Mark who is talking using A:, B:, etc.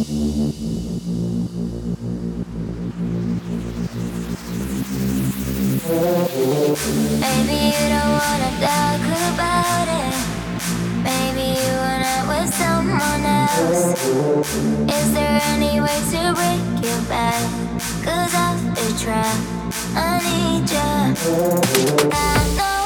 A: Maybe you don't wanna talk about it. Maybe you went out with someone else. Is there any way to break you back? 'Cause off the track, I need you. I know